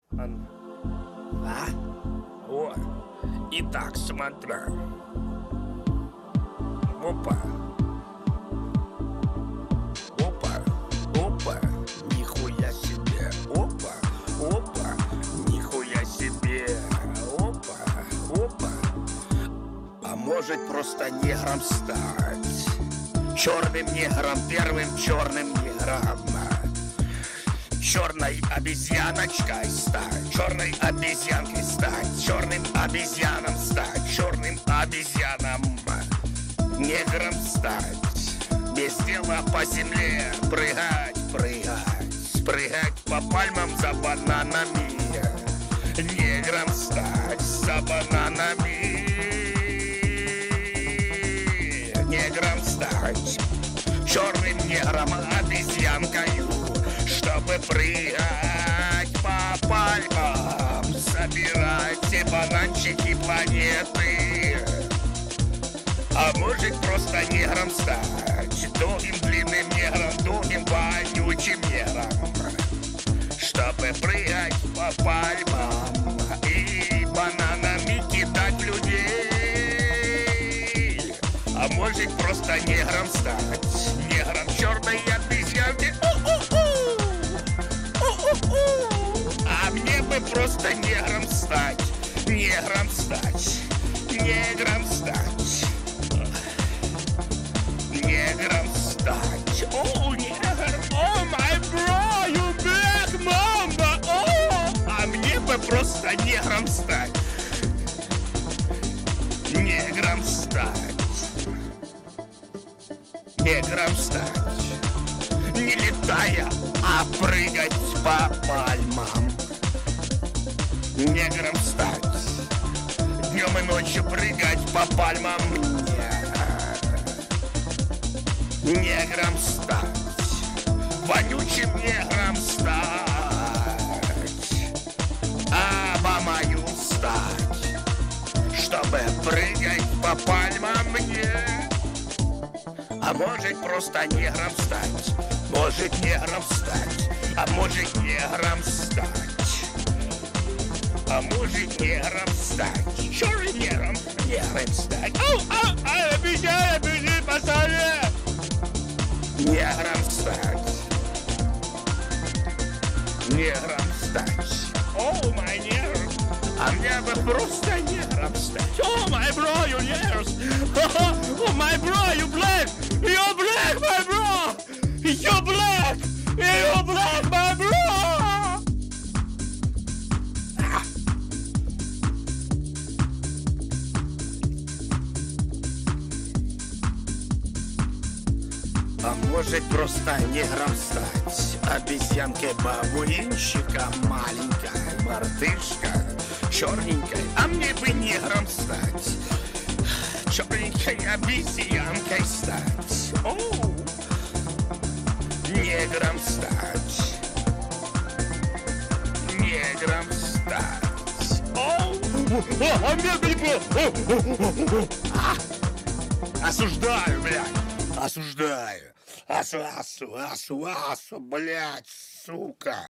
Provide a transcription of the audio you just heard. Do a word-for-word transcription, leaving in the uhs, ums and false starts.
Ан- А? О, итак, смотрю. Опа. Опа. Опа. Нихуя себе. Опа. Опа. Нихуя себе. Опа. Опа. А может просто негром стать? Черным негром, первым черным негром. Черной обезьяночкой стать, черной обезьянкой стать, черным обезьяном стать, черным обезьяном, негром стать, без дела по земле прыгать, прыгать, прыгать по пальмам за бананами, негром стать за бананами, негром стать, черным негром обезьянкою. Чтобы прыгать по пальмам, собирать все бананчики планеты. А может просто негром стать, долгим длинным негром, долгим вонючим негром. Чтобы прыгать по пальмам и бананами кидать людей. А может просто негром стать, негром черной обезьянки. А мне бы просто негром стать, негром стать, негром стать, негром стать. О, негр, о, my bro, you black mamba, о, а мне бы просто негром стать, негром стать, негром стать. Не летая, а прыгать по пальмам. Негром стать, днем и ночью прыгать по пальмам. Негром стать, вонючим негром стать, Обамою стать, чтобы прыгать по пальмам мне. А может просто негром стать, может негром стать, а может негром стать, а может негром стать, черным негром, негром стать. Ау, ау, ау, обещаю, бежи, пацаны! Негром стать, негром стать. О, мой негр, а мне бы просто негром стать. О, my bro, you niggers! Oh, my bro, you black! You're black, my bro! You're black! You're black, my bro! А может просто негром стать, обезьянкой-бабуинщиком, маленькой мартышкой, черненькой, а мне бы негром стать, черненькой обезьянкой стать. Оу! Негром стать, негром стать. Оу! А мне бы не... Осуждаю, блядь! Осуждаю! Асу, асу, асу, асу, блядь, сука!